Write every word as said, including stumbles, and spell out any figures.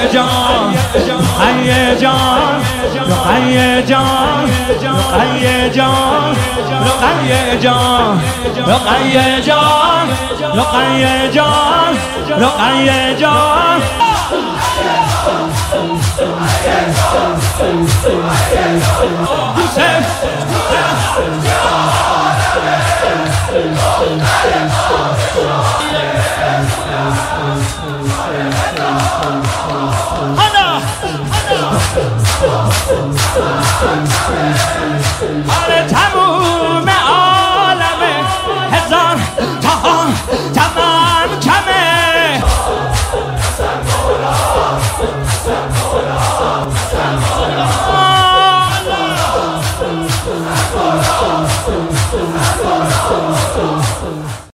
جان رقیه جان رقیه جان رقیه جان رقیه جان رقیه جان رقیه جان رقیه جان آره تموم عالم هزار جهان تمام کمه